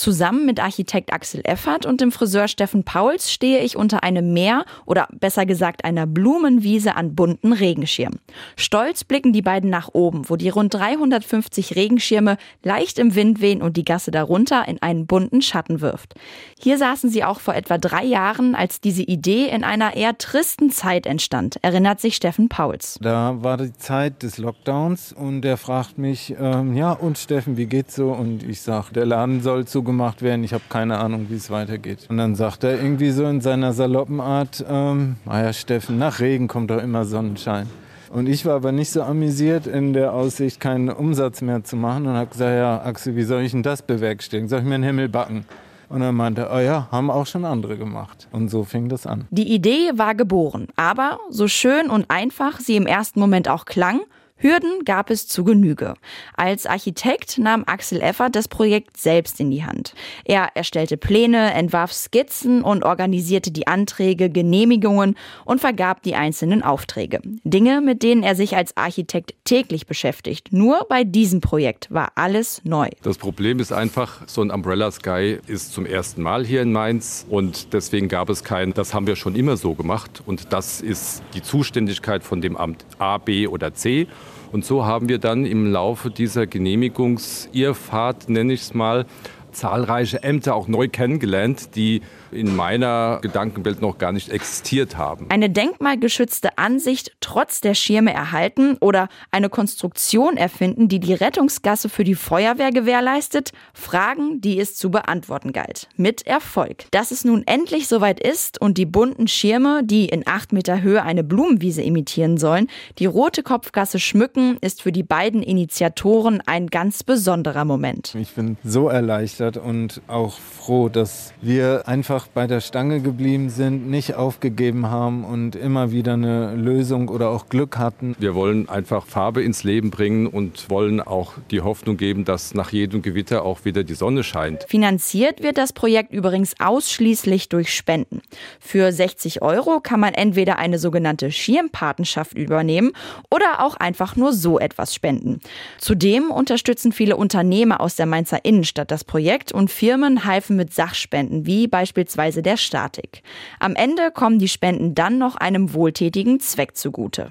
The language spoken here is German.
Zusammen mit Architekt Axel Effert und dem Friseur Steffen Pauls stehe ich unter einem Meer oder besser gesagt einer Blumenwiese an bunten Regenschirmen. Stolz blicken die beiden nach oben, wo die rund 350 Regenschirme leicht im Wind wehen und die Gasse darunter in einen bunten Schatten wirft. Hier saßen sie auch vor etwa 3 Jahren, als diese Idee in einer eher tristen Zeit entstand, erinnert sich Steffen Pauls. Da war die Zeit des Lockdowns und er fragt mich, und Steffen, wie geht's so? Und ich sage, der Laden soll zugemacht werden, ich habe keine Ahnung, wie es weitergeht. Und dann sagt er irgendwie so in seiner saloppen Art, Steffen, nach Regen kommt doch immer Sonnenschein. Und ich war aber nicht so amüsiert in der Aussicht, keinen Umsatz mehr zu machen und habe gesagt, ja Axel, wie soll ich denn das bewerkstelligen? Soll ich mir einen Himmel backen? Und dann meinte er, haben auch schon andere gemacht. Und so fing das an. Die Idee war geboren, aber so schön und einfach sie im ersten Moment auch klang, Hürden gab es zu Genüge. Als Architekt nahm Axel Effert das Projekt selbst in die Hand. Er erstellte Pläne, entwarf Skizzen und organisierte die Anträge, Genehmigungen und vergab die einzelnen Aufträge. Dinge, mit denen er sich als Architekt täglich beschäftigt. Nur bei diesem Projekt war alles neu. Das Problem ist einfach, so ein Umbrella Sky ist zum ersten Mal hier in Mainz und deswegen gab es das haben wir schon immer so gemacht und das ist die Zuständigkeit von dem Amt A, B oder C. Und so haben wir dann im Laufe dieser Genehmigungsirrfahrt, nenne ich es mal, zahlreiche Ämter auch neu kennengelernt, die in meiner Gedankenwelt noch gar nicht existiert haben. Eine denkmalgeschützte Ansicht trotz der Schirme erhalten oder eine Konstruktion erfinden, die die Rettungsgasse für die Feuerwehr gewährleistet? Fragen, die es zu beantworten galt. Mit Erfolg. Dass es nun endlich soweit ist und die bunten Schirme, die in 8 Meter Höhe eine Blumenwiese imitieren sollen, die Rote Kopfgasse schmücken, ist für die beiden Initiatoren ein ganz besonderer Moment. Ich bin so erleichtert und auch froh, dass wir einfach bei der Stange geblieben sind, nicht aufgegeben haben und immer wieder eine Lösung oder auch Glück hatten. Wir wollen einfach Farbe ins Leben bringen und wollen auch die Hoffnung geben, dass nach jedem Gewitter auch wieder die Sonne scheint. Finanziert wird das Projekt übrigens ausschließlich durch Spenden. Für 60 € kann man entweder eine sogenannte Schirmpatenschaft übernehmen oder auch einfach nur so etwas spenden. Zudem unterstützen viele Unternehmer aus der Mainzer Innenstadt das Projekt und Firmen halfen mit Sachspenden, wie beispielsweise der Statik. Am Ende kommen die Spenden dann noch einem wohltätigen Zweck zugute.